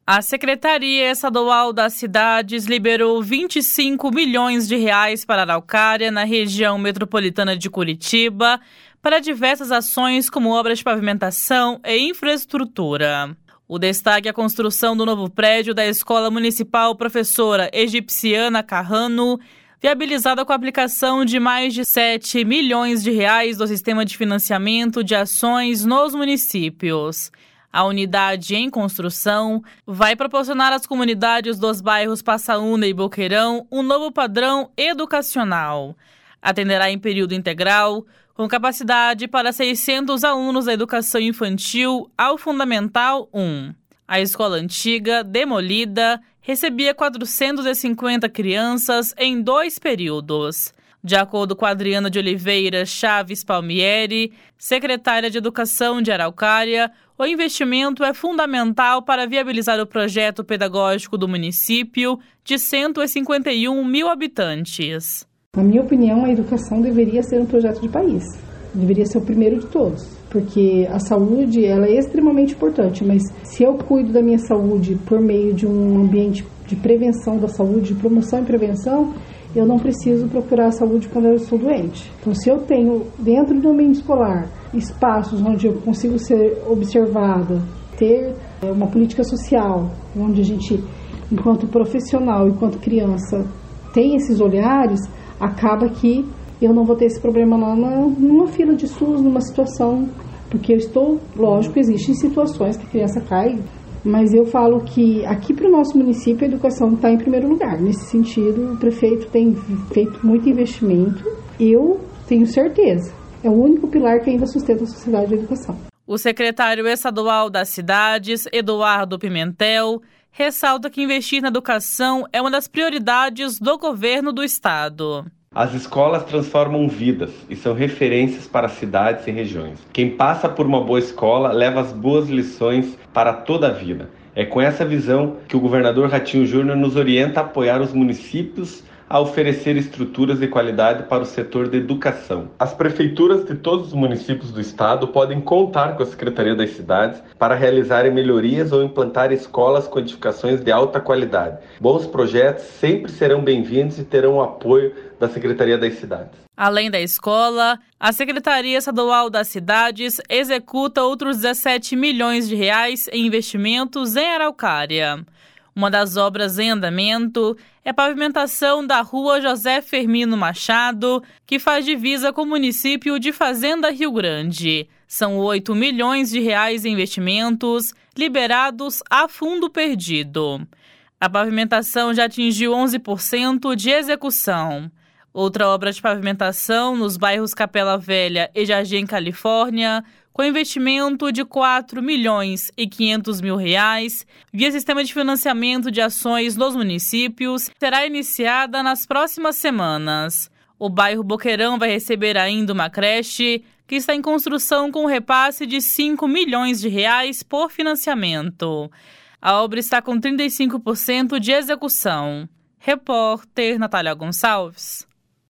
A Secretaria Estadual das Cidades liberou 25 milhões de reais para a Araucária, na região metropolitana de Curitiba, para diversas ações como obras de pavimentação e infraestrutura. O destaque é a construção do novo prédio da Escola Municipal Professora Egipciana Carrano, viabilizada com a aplicação de mais de 7 milhões de reais do sistema de financiamento de ações nos municípios. A unidade em construção vai proporcionar às comunidades dos bairros Passaúna e Boqueirão um novo padrão educacional. Atenderá em período integral, com capacidade para 600 alunos da educação infantil ao Fundamental 1. A escola antiga, demolida, recebia 450 crianças em 2 períodos. De acordo com Adriana de Oliveira Chaves Palmieri, secretária de Educação de Araucária, o investimento é fundamental para viabilizar o projeto pedagógico do município de 151 mil habitantes. Na minha opinião, a educação deveria ser um projeto de país. Deveria ser o primeiro de todos, porque a saúde ela é extremamente importante, mas se eu cuido da minha saúde por meio de um ambiente de prevenção da saúde, de promoção e prevenção, eu não preciso procurar a saúde quando eu estou doente. Então, se eu tenho dentro do ambiente escolar espaços onde eu consigo ser observada, ter uma política social, onde a gente, enquanto profissional, enquanto criança, tem esses olhares, acaba que eu não vou ter esse problema lá numa fila de SUS, numa situação, porque eu estou, lógico, existem situações que a criança cai, mas eu falo que aqui para o nosso município a educação está em primeiro lugar. Nesse sentido, o prefeito tem feito muito investimento. Eu tenho certeza, é o único pilar que ainda sustenta a sociedade da educação. O secretário estadual das Cidades, Eduardo Pimentel, ressalta que investir na educação é uma das prioridades do governo do estado. As escolas transformam vidas e são referências para cidades e regiões. Quem passa por uma boa escola leva as boas lições para toda a vida. É com essa visão que o governador Ratinho Júnior nos orienta a apoiar os municípios a oferecer estruturas de qualidade para o setor de educação. As prefeituras de todos os municípios do estado podem contar com a Secretaria das Cidades para realizarem melhorias ou implantar escolas com edificações de alta qualidade. Bons projetos sempre serão bem-vindos e terão o apoio da Secretaria das Cidades. Além da escola, a Secretaria Estadual das Cidades executa outros 17 milhões de reais em investimentos em Araucária. Uma das obras em andamento é a pavimentação da rua José Firmino Machado, que faz divisa com o município de Fazenda Rio Grande. São 8 milhões de reais em investimentos liberados a fundo perdido. A pavimentação já atingiu 11% de execução. Outra obra de pavimentação nos bairros Capela Velha e Jardim Califórnia, com investimento de 4 milhões e 500 mil reais, via sistema de financiamento de ações nos municípios, será iniciada nas próximas semanas. O bairro Boqueirão vai receber ainda uma creche, que está em construção com repasse de 5 milhões de reais por financiamento. A obra está com 35% de execução. Repórter Natália Gonçalves.